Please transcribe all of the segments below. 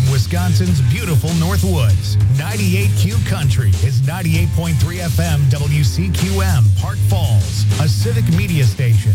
Wisconsin's beautiful Northwoods. 98Q Country is 98.3 FM WCQM, Park Falls, a civic media station.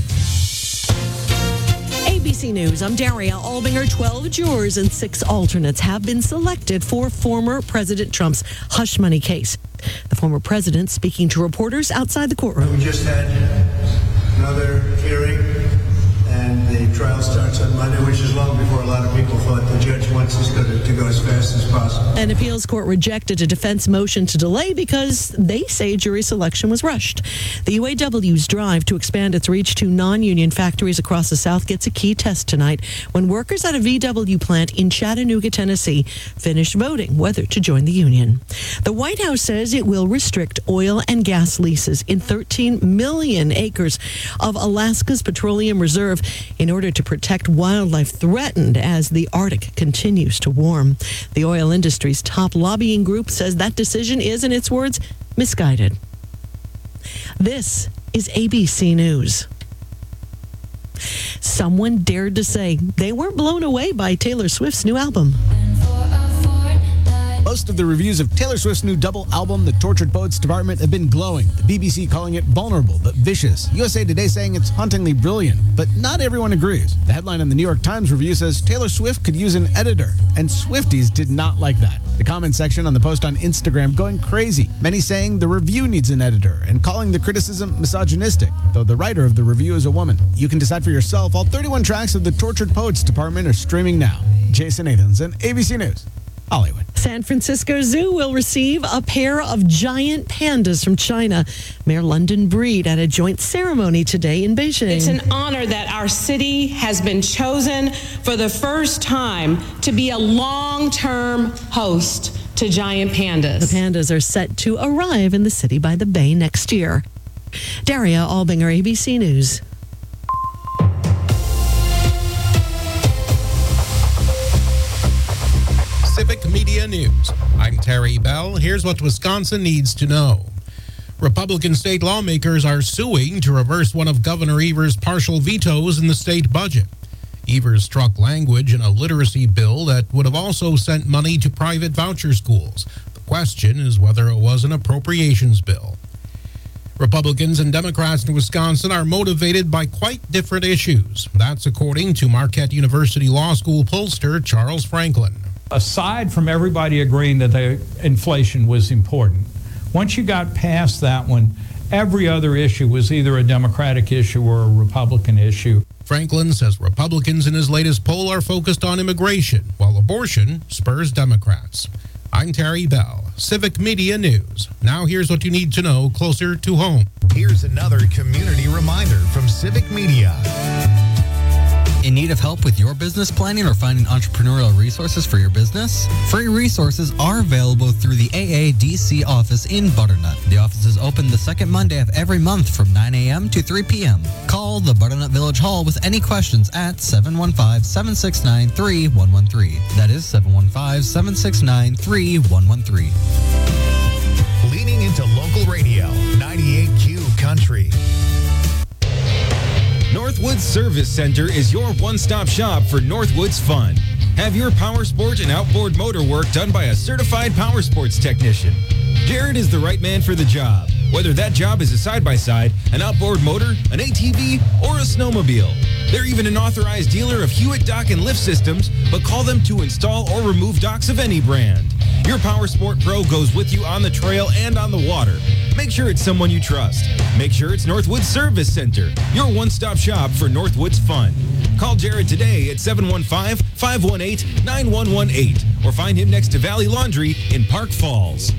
ABC News, I'm Daria Albinger. 12 jurors and 6 alternates have been selected for former President Trump's hush money case. The former president speaking to reporters outside the courtroom. We just had another hearing, and the trial starts on Monday, which is long before a lot of people thought. The judge wants us to go as fast as possible. An appeals court rejected a defense motion to delay because they say jury selection was rushed. The UAW's drive to expand its reach to non-union factories across the South gets a key test tonight when workers at a VW plant in Chattanooga, Tennessee, finished voting whether to join the union. The White House says it will restrict oil and gas leases in 13 million acres of Alaska's petroleum reserve in order to protect wildlife threatened as the Arctic continues to warm. The oil industry's top lobbying group says that decision is, in its words, misguided. This is ABC News. Someone dared to say they weren't blown away by Taylor Swift's new album. Most of the reviews of Taylor Swift's new double album, The Tortured Poets Department, have been glowing. The BBC calling it vulnerable but vicious. USA Today saying it's hauntingly brilliant, but not everyone agrees. The headline in the New York Times review says Taylor Swift could use an editor, and Swifties did not like that. The comment section on the post on Instagram going crazy. Many saying the review needs an editor and calling the criticism misogynistic, though the writer of the review is a woman. You can decide for yourself. All 31 tracks of The Tortured Poets Department are streaming now. Jason Nathanson, ABC News, Hollywood. San Francisco Zoo will receive a pair of giant pandas from China. Mayor London Breed at a joint ceremony today in Beijing. It's an honor that our city has been chosen for the first time to be a long-term host to giant pandas. The pandas are set to arrive in the city by the bay next year. Daria Albinger, ABC News. Civic Media News. I'm Terry Bell. Here's what Wisconsin needs to know. Republican state lawmakers are suing to reverse one of Governor Evers' partial vetoes in the state budget. Evers struck language in a literacy bill that would have also sent money to private voucher schools. The question is whether it was an appropriations bill. Republicans and Democrats in Wisconsin are motivated by quite different issues. That's according to Marquette University Law School pollster Charles Franklin. Aside from everybody agreeing that the inflation was important, once you got past that one, every other issue was either a Democratic issue or a Republican issue. Franklin says Republicans in his latest poll are focused on immigration, while abortion spurs Democrats. I'm Terry Bell, Civic Media News. Now here's what you need to know closer to home. Here's another community reminder from Civic Media. In need of help with your business planning or finding entrepreneurial resources for your business? Free resources are available through the AADC office in Butternut. The office is open the second Monday of every month from 9 a.m. to 3 p.m. Call the Butternut Village Hall with any questions at 715-769-3113. That is 715-769-3113. Leaning into local radio, 98Q Country. Northwoods Service Center is your one-stop shop for Northwoods fun. Have your power sport and outboard motor work done by a certified power sports technician. Jared is the right man for the job, whether that job is a side-by-side, an outboard motor, an ATV, or a snowmobile. They're even an authorized dealer of Hewitt dock and lift systems, but call them to install or remove docks of any brand. Your Power Sport Pro goes with you on the trail and on the water. Make sure it's someone you trust. Make sure it's Northwoods Service Center, your one-stop shop for Northwoods fun. Call Jared today at 715-518-9118 or find him next to Valley Laundry in Park Falls.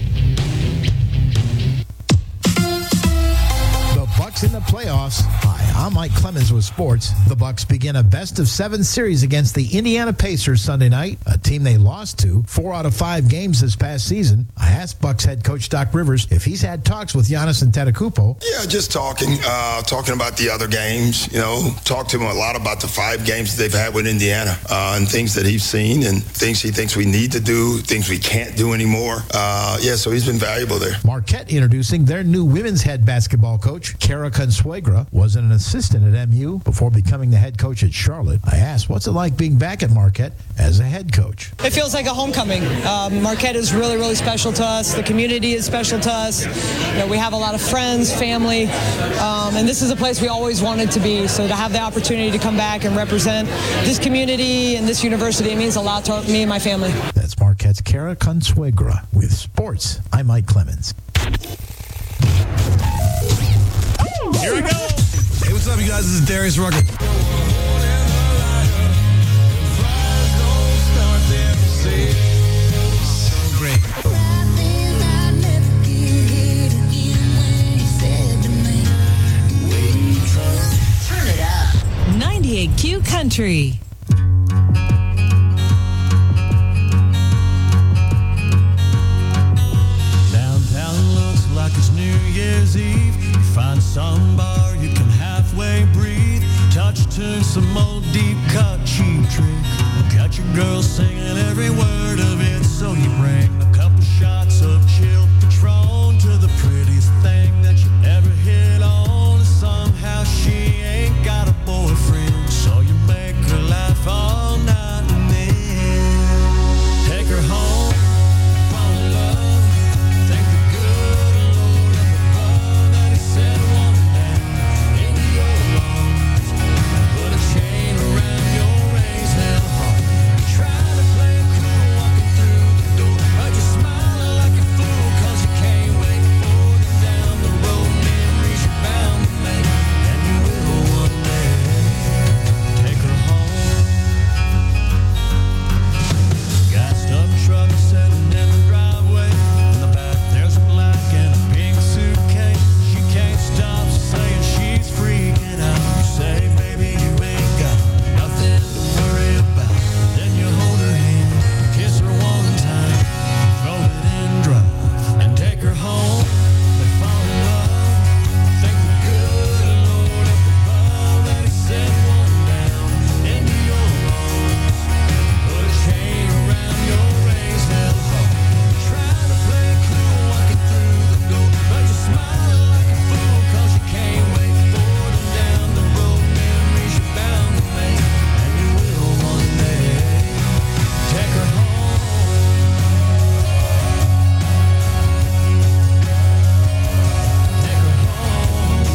Bucks in the playoffs. Hi, I'm Mike Clemens with sports. The Bucks begin a best-of-7 series against the Indiana Pacers Sunday night, a team they lost to 4 out of 5 games this past season. I asked Bucks head coach Doc Rivers if he's had talks with Giannis Antetokounmpo. Yeah, just talking about the other games. Talked to him a lot about the 5 games that they've had with Indiana and things that he's seen and things he thinks we need to do, things we can't do anymore. So he's been valuable there. Marquette introducing their new women's head basketball coach, Kara Consuegra was an assistant at MU before becoming the head coach at Charlotte. I asked, what's it like being back at Marquette as a head coach? It feels like a homecoming. Marquette is really, really special to us. The community is special to us. We have a lot of friends, family, and this is a place we always wanted to be. So to have the opportunity to come back and represent this community and this university, it means a lot to me and my family. That's Marquette's Kara Consuegra. With sports, I'm Mike Clemens. Here we go. Hey, what's up, you guys? This is Darius Rucker. So great. Turn it up. 98Q Country. Downtown looks like it's New Year's Eve. You find some bar you can halfway breathe. Touch tune, some old deep cut cheap trick. Got your girl singing every word of it, so you bring a couple shots of chill Patron to the prettiest thing that you ever hit on. And somehow she ain't got a boyfriend, so you make her laugh all night and then take her home, fall in love. Thank the good Lord up above that he sent one down into your arms. Put a chain around your raised hell heart. Try to play it cool walking through the door, but you're smiling like a fool 'cause you can't wait for them down the road. Memories you're bound to make, and you will one day. Take her home. Gassed up truck sitting in the driveway. In the back there's a black and a pink suitcase. She can't stop saying she's freaking out. You say, baby, you ain't got nothing to worry about. Then you hold her hand, kiss her one time, throw it in drive, and take her home. They fall in love. Thank the good Lord up above that he sent one down into your arms. Put a chain around your raised hell heart. Try to play it cool walking through the door, but you're smiling like a fool 'cause you can't wait for them down the road. Memories you're bound to make, and you will one day. Take her home. Take her home.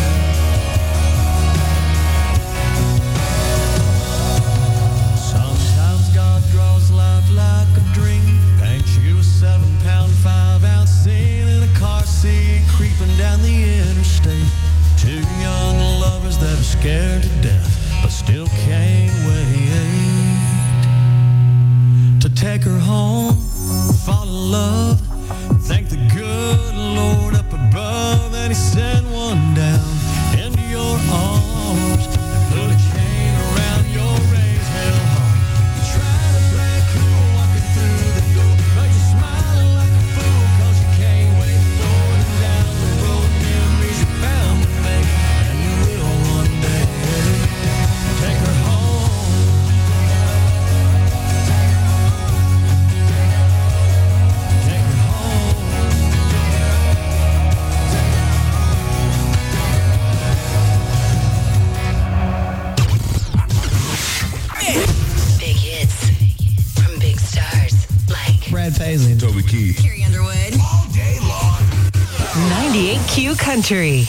Sometimes God draws life like a dream. Paints you a 7-pound, 5-ounce scene in a car seat, creeping down the interstate. Two young lovers that are scared to death, but still can't wait to take her home, fall in love. Thank the good Lord up above that he sent one down into your arms. Put a chain around your raised hell heart. You try to play it cool walking through the door, but you're smiling like a fool 'cause you can't wait for them down the road. Memories you're bound to make, and you will one day. Take her home. Take her home. Big hits from big stars like Brad Paisley, Toby Keith. Carrie Underwood. All day long. 98Q Country.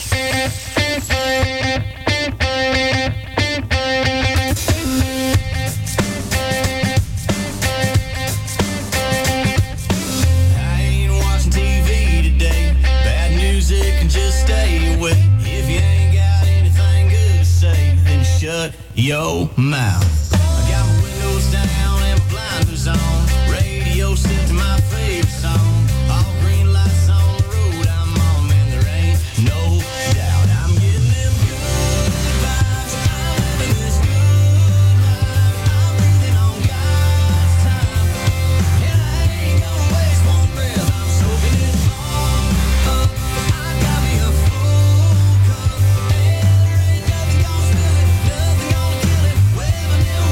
I ain't watching TV today. Bad music and just stay away. If you ain't got anything good to say, then shut your mouth. I got my windows down and my blinders on. Radio set to my favorite song. All green lights on the road I'm on, man, there ain't no doubt. I'm getting them good vibes. I'm living this good life. I'm breathing on God's time. And I ain't gonna waste one breath. I'm soaking it all up. I got me a full cup, and there ain't nothing gonna spill it, nothing gonna kill it. Waving them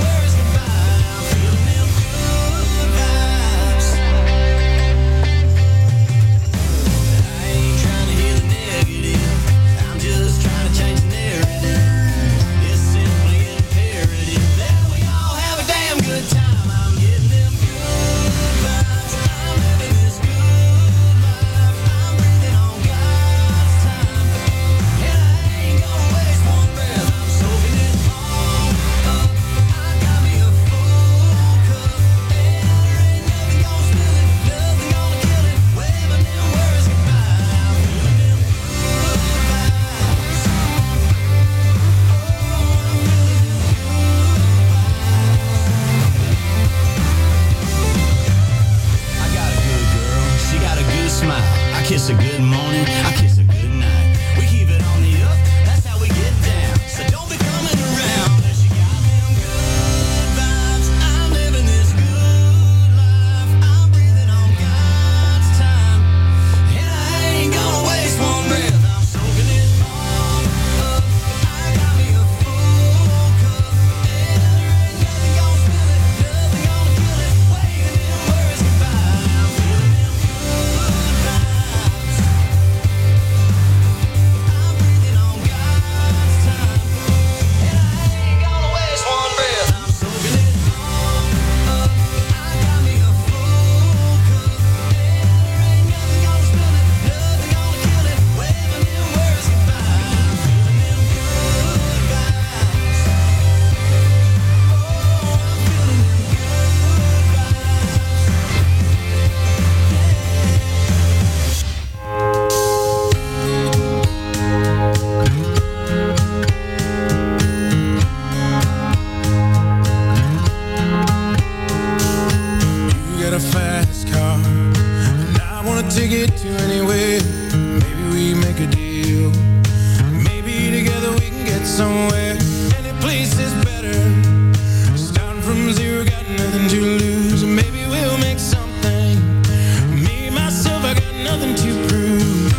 got a fast car, and I wanna take it to anywhere. Maybe we make a deal. Maybe together we can get somewhere. Any place is better. Starting from zero, got nothing to lose. Maybe we'll make something. Me, myself, I got nothing to prove.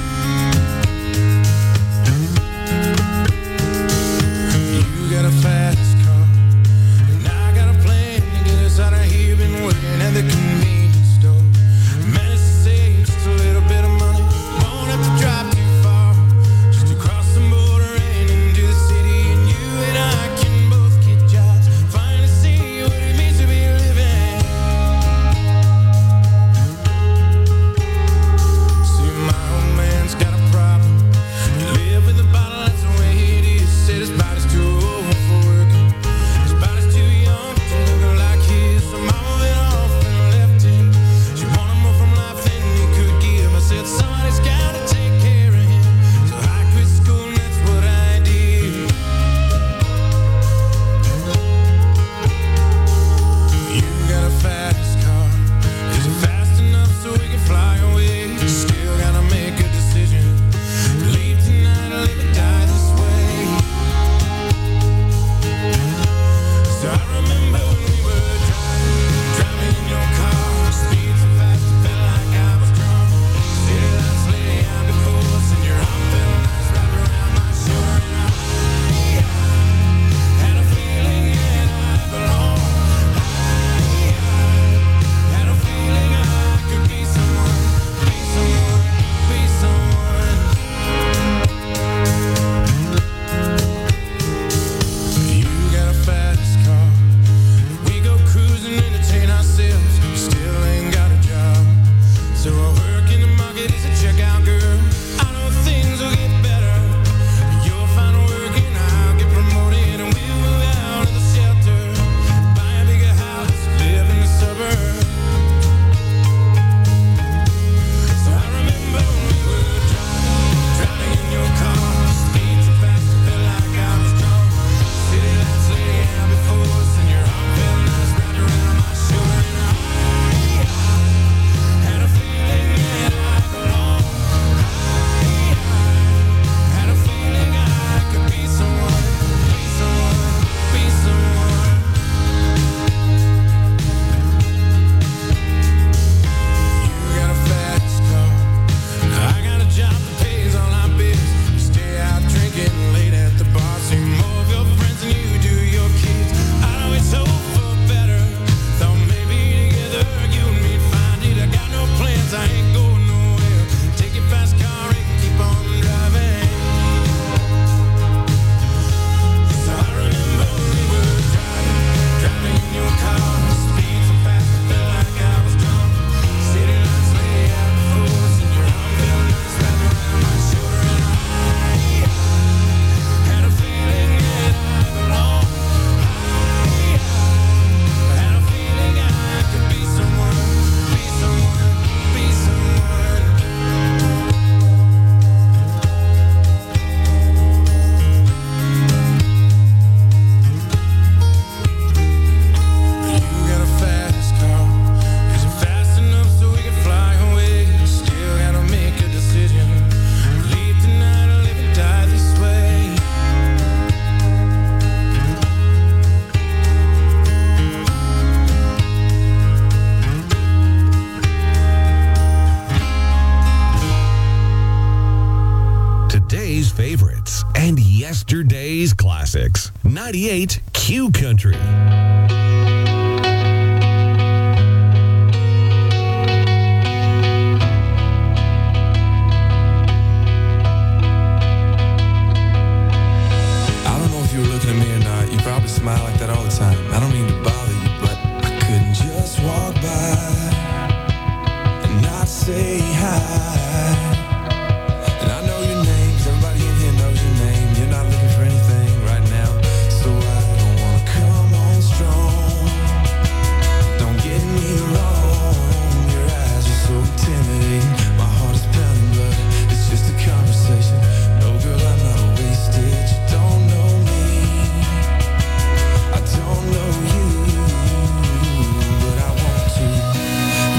You got a fast car, and I got a plan to get us out of here. Been working at the convenience store. Managed to save just a little bit of money. Won't have to drive too far, just to cross the border and into the city. And you and I can both get jobs, finally see what it means to be living. See, my old man's got a problem. He live with a bottle, that's the way it is. Said his body's too old for working. His body's too young to look like his. So mama went off and left him. She wanted more from life than he could give. I said, somebody's gotta take care of him. So I quit school and that's what I did. You got a fast car. Is it fast enough so we can fly away? Still gotta make a decision. Leave tonight or live or die this way. So I remember when we were driving in your car. Speed so fast it felt like I was drunk. City lights lay out before us and your arm felt nice wrapped around my shoulder. And I had a feeling that I belonged. I had a feeling I could be someone, be someone, be someone. You got a fast car. We go cruising, entertain ourselves. Still ain't got a job. So I work in the market as a checkout girl. I know things will get better. You'll find work and I'll get promoted. And we'll move out of the shelter. Buy a bigger house, live in the suburbs. So I remember when we were driving in your car. Speed so fast it felt like I was drunk. City lights lay out before us and your arm felt nice wrapped around my shoulder. And I had a feeling that I belonged. I had a feeling I could be someone, be someone, be someone. You got a fast car. I got a job that pays all our bills. You stay out drinking late at the bar. See more of your friends than you do your kids. I know it's hope for better. Thought maybe together you and me'd find it. I got no plans, I ain't going nowhere. Take your fast car and keep on driving. So I remember when we were driving in your car. Speed so fast it felt like I was drunk. City lights lay out before us and your arm felt nice wrapped around my shoulder. And I had a feeling that I belonged. I had a feeling I could be someone, be someone, be someone. You got a fast car. Is it fast enough so we can fly away? Still gotta make a decision. Leave tonight or live and die this way. Today's favorites and yesterday's classics. 98 Q Country. I don't know if you were looking at me or not. You probably smile like that all the time. I don't mean to bother you, but I couldn't just walk by and not say hi. And I know your name, 'cause everybody in here knows your name. You're not looking for anything right now, so I don't wanna come on strong. Don't get me wrong, your eyes are so intimidating. My heart is pounding, but it's just a conversation. No, girl, I'm not wasted. You don't know me, I don't know you, but I want to.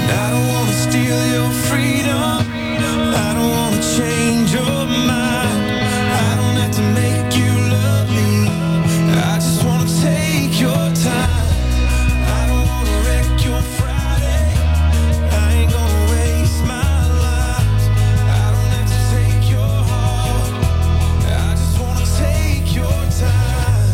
steal your freedom. I don't wanna change your mind. I don't have to make you love me. I just wanna take your time. I don't wanna wreck your Friday. I ain't gonna waste my life. I don't have to take your heart. I just wanna take your time.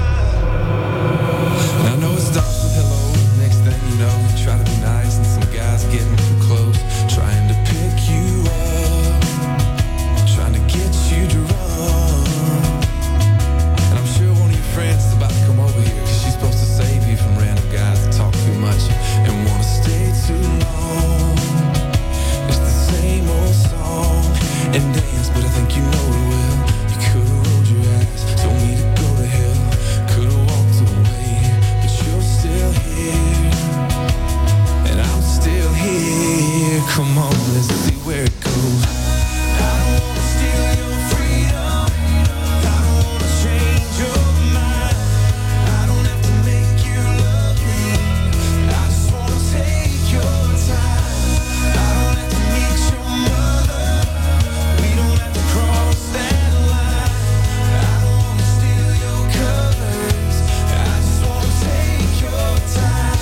I know it starts with hello. Next thing you know, you try to be nice and some guys getting too close, trying to pick you up, trying to get you to run. And I'm sure one of your friends is about to come over here, cause she's supposed to save you from random guys that talk too much and wanna stay too long. It's the same old song and dance, but I think you know it well. You could've rolled your eyes, told me to go to hell, could've walked away, but you're still here, and I'm still here. Come on, let's see where it goes. I don't wanna steal your freedom. I don't wanna change your mind. I don't have to make you love me. I just wanna take your time. I don't have to meet your mother. We don't have to cross that line. I don't wanna steal your colors. I just wanna take your time.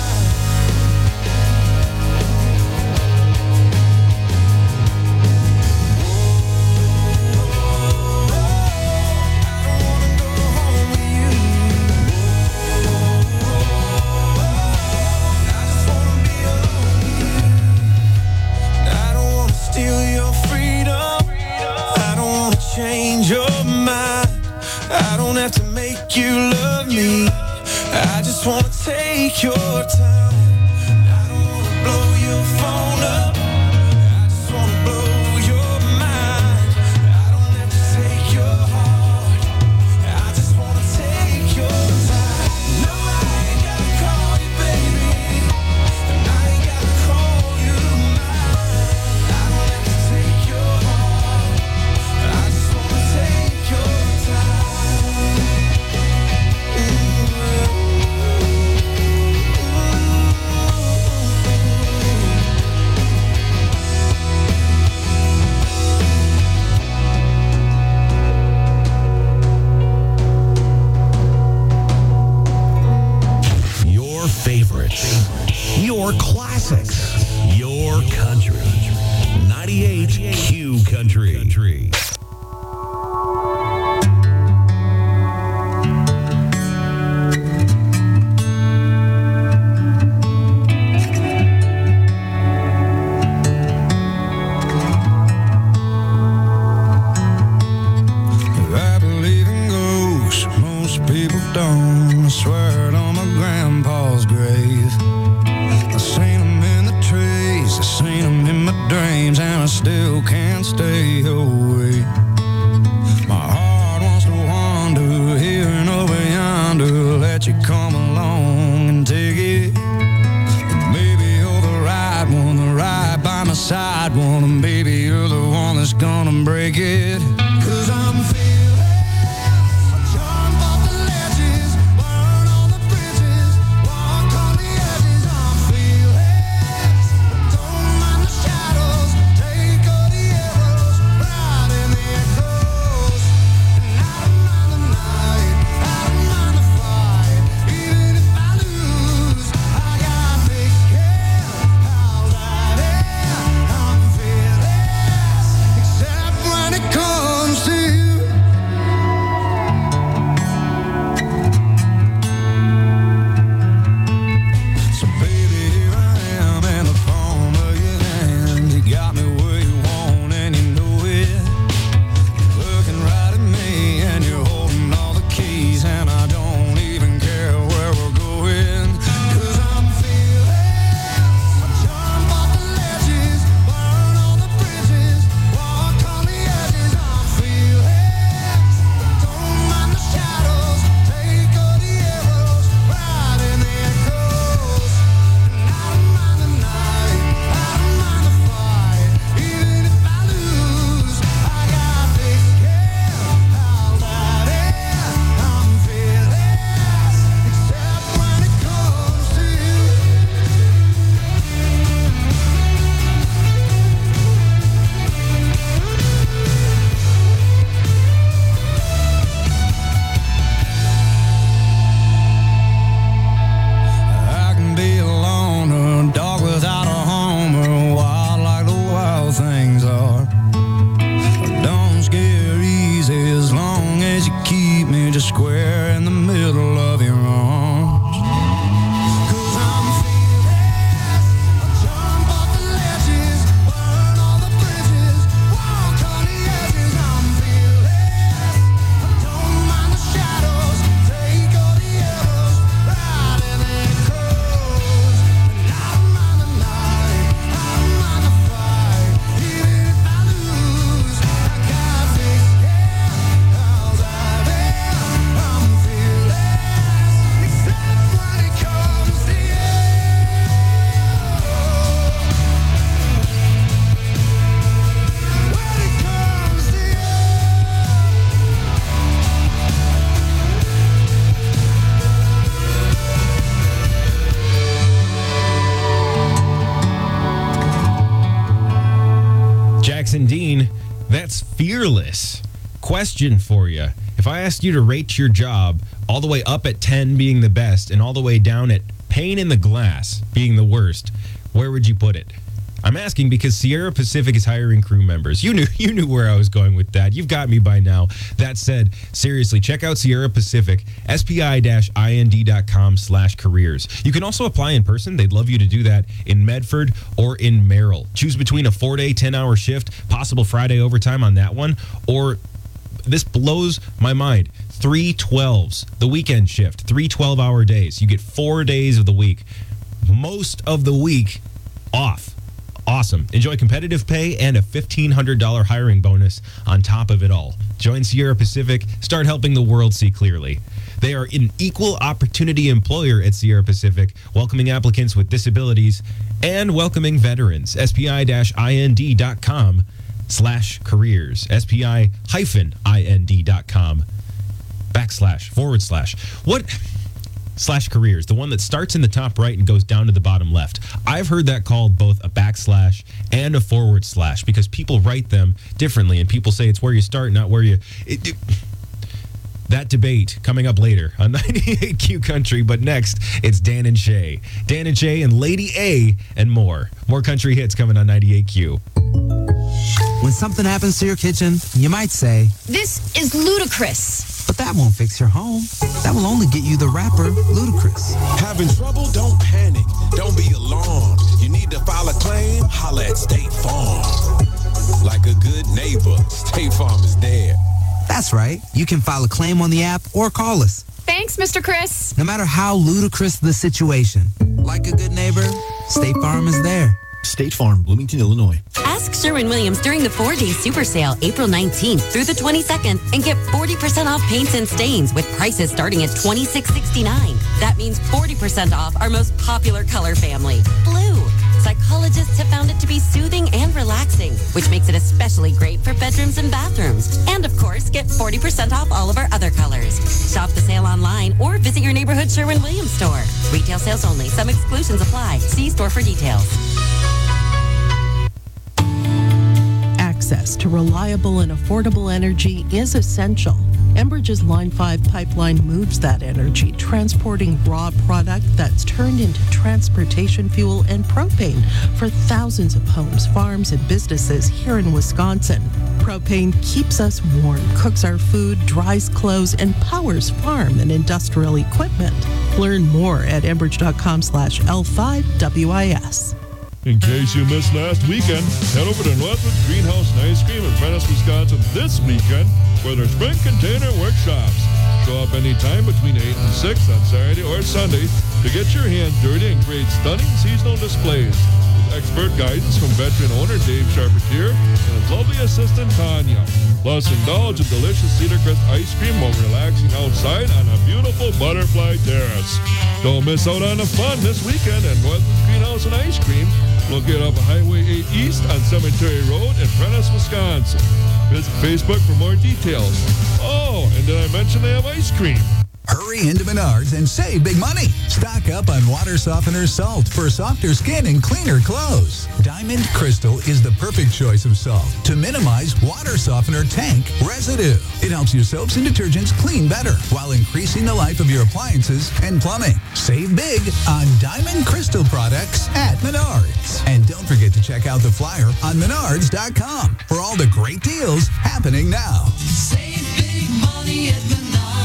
I don't wanna steal your freedom. I don't wanna change your mind. I don't have to make you love me. I just wanna take your time. I don't wanna blow your phone up. I just wanna blow your mind. I don't have to take your heart. I just wanna take your time. No, I ain't gotta call you baby, and I ain't gotta call you mine. I don't have to take your heart. I just wanna take your time. Your favorites. Your classics. Your country. 98 Q Country. I believe in ghosts, most people don't. I swear it on my grandpa's grave. I seen them in the trees, I seen them in my dreams, and I still can't stay away. My heart wants to wander here and over yonder, let you come along and take it. Maybe you're the right one, the right by my side one, and maybe you're the one that's gonna break it. 'Cause I'm feeling, jump off the ledges, burn all the bridges, walk on the edges. I'm feeling, don't mind the shadows, take all the arrows, ride in the echoes. And I don't mind the night, I don't mind the fight, even if I lose, I got big care, how's that? I'm fearless, except when it comes That's fearless. Question for you. If I asked you to rate your job all the way up at 10 being the best and all the way down at pain in the glass being the worst, where would you put it? I'm asking because Sierra Pacific is hiring crew members. You knew where I was going with that. You've got me by now. That said, seriously, check out Sierra Pacific, spi-ind.com/careers. You can also apply in person. They'd love you to do that in Medford or in Merrill. Choose between a 4-day, 10-hour shift, possible Friday overtime on that one, or this blows my mind, 3 12s, the weekend shift, 3 12-hour days. You get 4 days of the week, most of the week off. Awesome. Enjoy competitive pay and a $1,500 hiring bonus on top of it all. Join Sierra Pacific. Start helping the world see clearly. They are an equal opportunity employer at Sierra Pacific, welcoming applicants with disabilities and welcoming veterans. SPI-IND.com/careers. SPI-IND.com// what? /careers, the one that starts in the top right and goes down to the bottom left. I've heard that called both a // and a / because people write them differently and people say it's where you start, not where you... That debate coming up later on 98Q Country, but next, it's Dan and Shay. Dan and Shay and Lady A and more. More country hits coming on 98Q. When something happens to your kitchen, you might say, "This is ludicrous." But that won't fix your home. That will only get you the rapper, Ludacris. Having trouble? Don't panic. Don't be alarmed. You need to file a claim? Holla at State Farm. Like a good neighbor, State Farm is there. That's right. You can file a claim on the app or call us. Thanks, Mr. Chris. No matter how ludicrous the situation, like a good neighbor, State Farm is there. State Farm, Bloomington, Illinois. Ask Sherwin-Williams during the 4-day super sale, April 19th through the 22nd, and get 40% off paints and stains with prices starting at $26.69. That means 40% off our most popular color family, blue. Psychologists have found it to be soothing and relaxing, which makes it especially great for bedrooms and bathrooms. And of course, get 40% off all of our other colors. Shop the sale online or visit your neighborhood Sherwin-Williams store. Retail sales only. Some exclusions apply. See store for details. Access to reliable and affordable energy is essential. Enbridge's Line 5 pipeline moves that energy, transporting raw product that's turned into transportation fuel and propane for thousands of homes, farms, and businesses here in Wisconsin. Propane keeps us warm, cooks our food, dries clothes, and powers farm and industrial equipment. Learn more at enbridge.com/L5WIS. In case you missed last weekend, head over to Northwoods Greenhouse and Ice Cream in Prentice, Wisconsin this weekend for their spring container workshops. Show up anytime between 8 and 6 on Saturday or Sunday to get your hands dirty and create stunning seasonal displays. With expert guidance from veteran owner Dave Charpentier and his lovely assistant Tanya. Plus, indulge in delicious Cedar Crest ice cream while relaxing outside on a beautiful butterfly terrace. Don't miss out on the fun this weekend at Northwoods Greenhouse and Ice Cream, located off of Highway 8 East on Cemetery Road in Prentice, Wisconsin. Visit Facebook for more details. Oh, and did I mention they have ice cream? Hurry into Menards and save big money. Stock up on water softener salt for softer skin and cleaner clothes. Diamond Crystal is the perfect choice of salt to minimize water softener tank residue. It helps your soaps and detergents clean better while increasing the life of your appliances and plumbing. Save big on Diamond Crystal products at Menards. And don't forget to check out the flyer on Menards.com for all the great deals happening now. Save big money at Menards.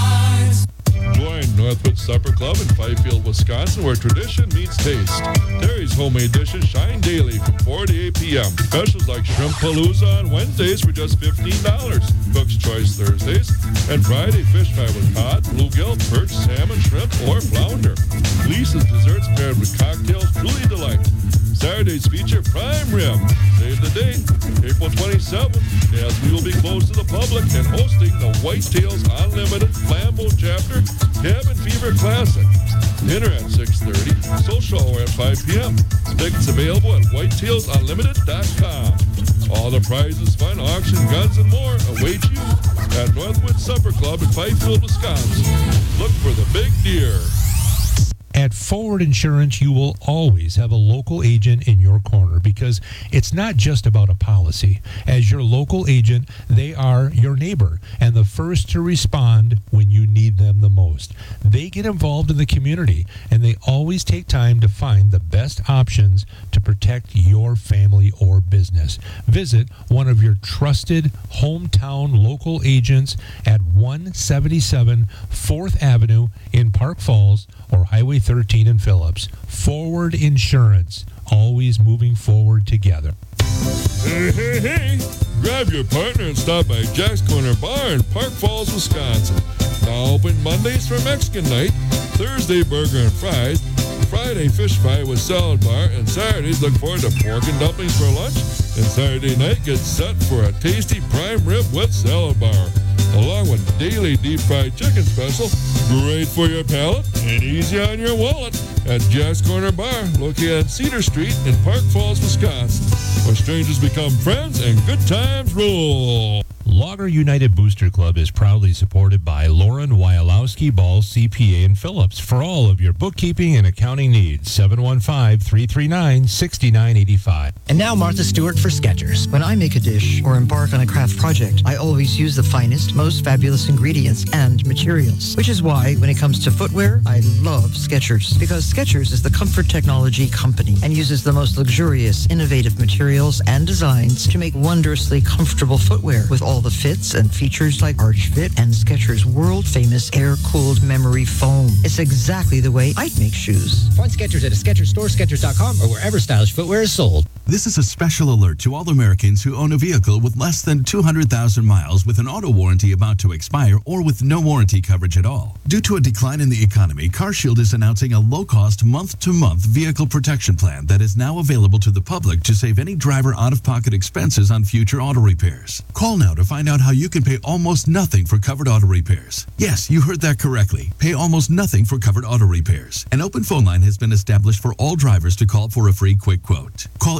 Join Northwood Supper Club in Fifield, Wisconsin, where tradition meets taste. Terry's homemade dishes shine daily from 4 to 8 p.m. Specials like Shrimp Palooza on Wednesdays for just $15. Cook's Choice Thursdays. And Friday fish fry with cod, bluegill, perch, salmon, shrimp, or flounder. Lisa's desserts paired with cocktails truly delight. Saturdays feature prime rib. Save the date, April 27th, as we will be closed to the public and hosting the Whitetails Unlimited Flambeau Chapter Cabin Fever Classic. Dinner at 6:30, social hour at 5 p.m. Tickets available at whitetailsunlimited.com. All the prizes, fun, auction, guns, and more await you at Northwood Supper Club in Fifield, Wisconsin. Look for the big deer. At Forward Insurance, you will always have a local agent in your corner because it's not just about a policy. As your local agent, they are your neighbor and the first to respond when you need them the most. They get involved in the community and they always take time to find the best options to protect your family or business. Visit one of your trusted hometown local agents at 177 4th Avenue in Park Falls or Highway 13 in Phillips. Forward Insurance, always moving forward together. Hey, hey, hey! Grab your partner and stop by Jack's Corner Bar in Park Falls, Wisconsin. Now open Mondays for Mexican night, Thursday burger and fries, Friday fish fry with salad bar, and Saturdays look forward to pork and dumplings for lunch, and Saturday night gets set for a tasty prime rib with salad bar, along with daily deep fried chicken special, great for your palate and easy on your wallet at Jack's Corner Bar, located on Cedar Street in Park Falls, Wisconsin, where strangers become friends and good times rule. Logger United Booster Club is proudly supported by Lauren Wyalowski Ball CPA in Phillips for all of your bookkeeping and accounting needs. 715-339-6985. And now Martha Stewart for Skechers. When I make a dish or embark on a craft project, I always use the finest, most fabulous ingredients and materials. Which is why, when it comes to footwear, I love Skechers. Because Skechers is the comfort technology company and uses the most luxurious, innovative materials and designs to make wondrously comfortable footwear with all the fits and features like Arch Fit and Skechers' world-famous air-cooled memory foam. It's exactly the way I'd make shoes. Find Skechers at a Skechers store, Skechers.com, or wherever stylish footwear is sold. This is a special alert to all Americans who own a vehicle with less than 200,000 miles with an auto warranty about to expire or with no warranty coverage at all. Due to a decline in the economy, CarShield is announcing a low-cost month-to-month vehicle protection plan that is now available to the public to save any driver out-of-pocket expenses on future auto repairs. Call now to find out how you can pay almost nothing for covered auto repairs. Yes, you heard that correctly. Pay almost nothing for covered auto repairs. An open phone line has been established for all drivers to call for a free quick quote. Call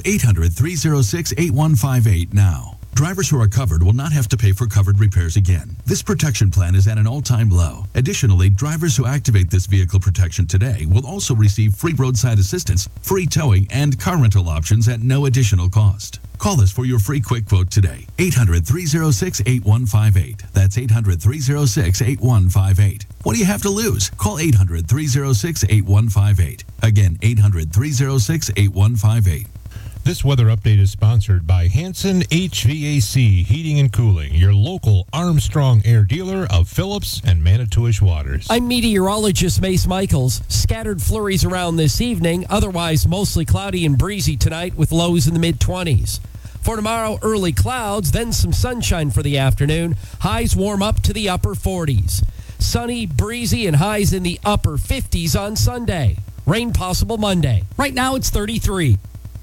800-306-8158 now. Drivers who are covered will not have to pay for covered repairs again. This protection plan is at an all-time low. Additionally, drivers who activate this vehicle protection today will also receive free roadside assistance, free towing, and car rental options at no additional cost. Call us for your free quick quote today. 800-306-8158. That's 800-306-8158. What do you have to lose? Call 800-306-8158. Again, 800-306-8158. This weather update is sponsored by Hanson HVAC Heating and Cooling, your local Armstrong Air dealer of Phillips and Manitowish Waters. I'm meteorologist Mace Michaels. Scattered flurries around this evening, otherwise mostly cloudy and breezy tonight with lows in the mid-20s. For tomorrow, early clouds, then some sunshine for the afternoon. Highs warm up to the upper 40s. Sunny, breezy, and highs in the upper 50s on Sunday. Rain possible Monday. Right now it's 33.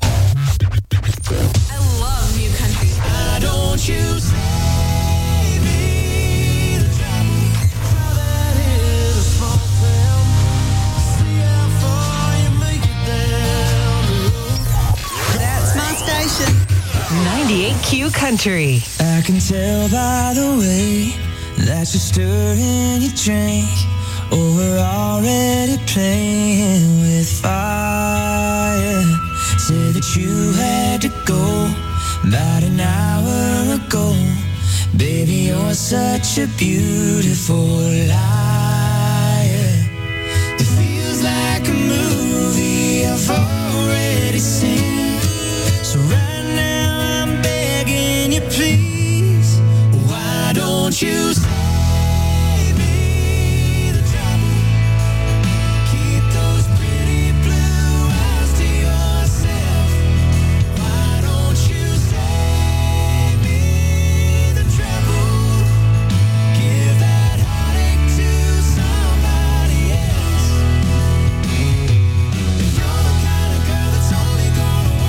I love new country. Why don't you save me the trouble? That is a small town. See how far you make it down the road. That's my station. 98Q Country. I can tell by the way that you're stirring your drink. Oh, we're already playing with fire. Said that you had to go about an hour ago. Baby, you're such a beautiful liar. It feels like a movie I've already seen. So right now I'm begging you, please, why don't you save me the trouble? Keep those pretty blue eyes to yourself. Why don't you save me the trouble? Give that heartache to somebody else. You're the kind of girl that's only gonna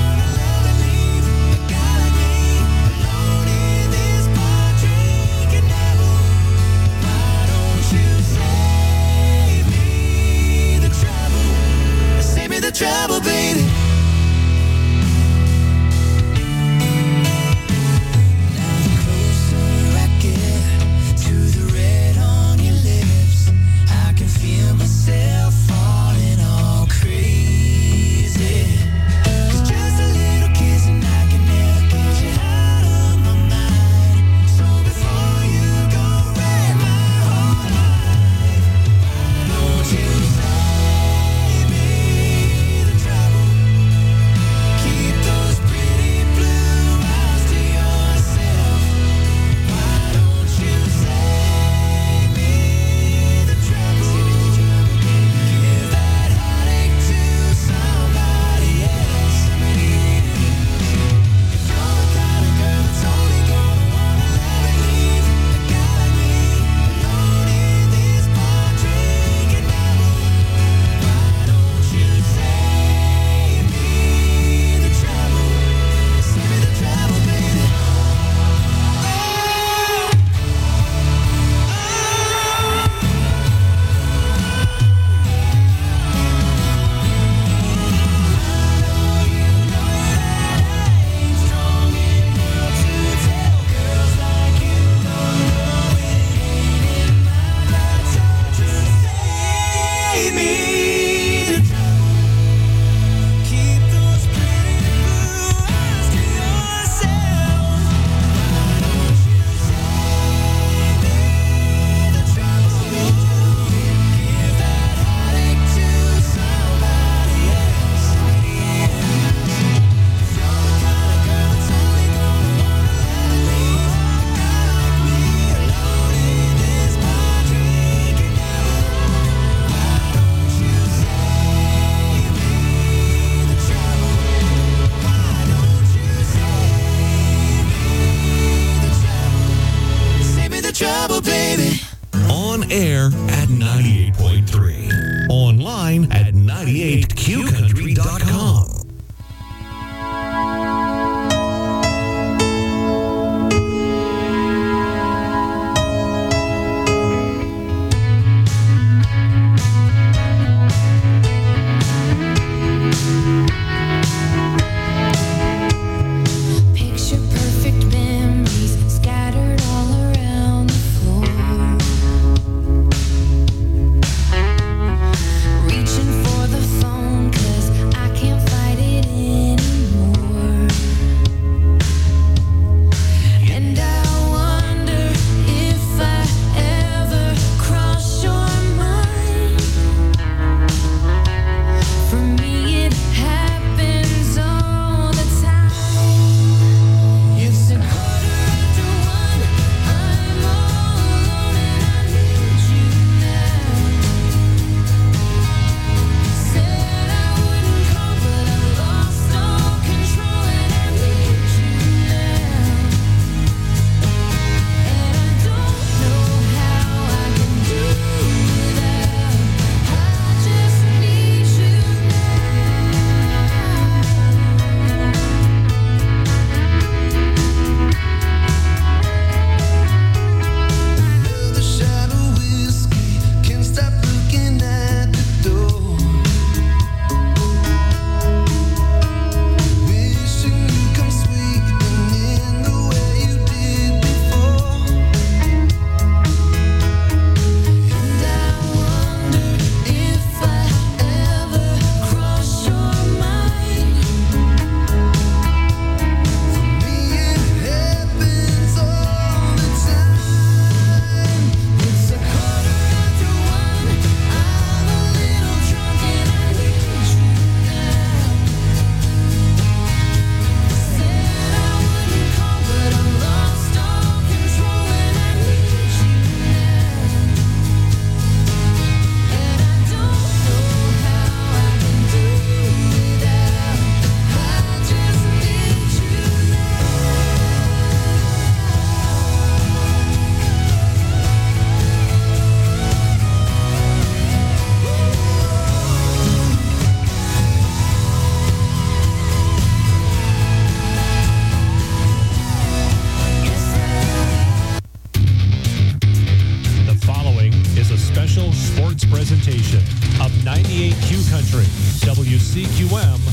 On air at 98.3. Online at 98qcountry.com. Picture perfect memories scattered all around the floor. Reaching for the phone 'cause I can't fight it anymore. And I wonder if I ever cross your mind. For me it happens all the time. It's a quarter after one. I'm all alone and I need you now. Said I wouldn't call, but I lost all control and I need you now. And I don't know how I can do that. I just need you Another shot of whiskey, can't stop looking at the door. Wishing you come sweeping in the way you did before. And I wonder if I ever cross your mind. For me it happens all the time. It's a quarter after one. I'm a little drunk and I need you now. Said I wouldn't call, but I lost all control and I need you now. And I don't know how I can do that. I just need you The following is a special sports presentation of 98Q Country, WCQM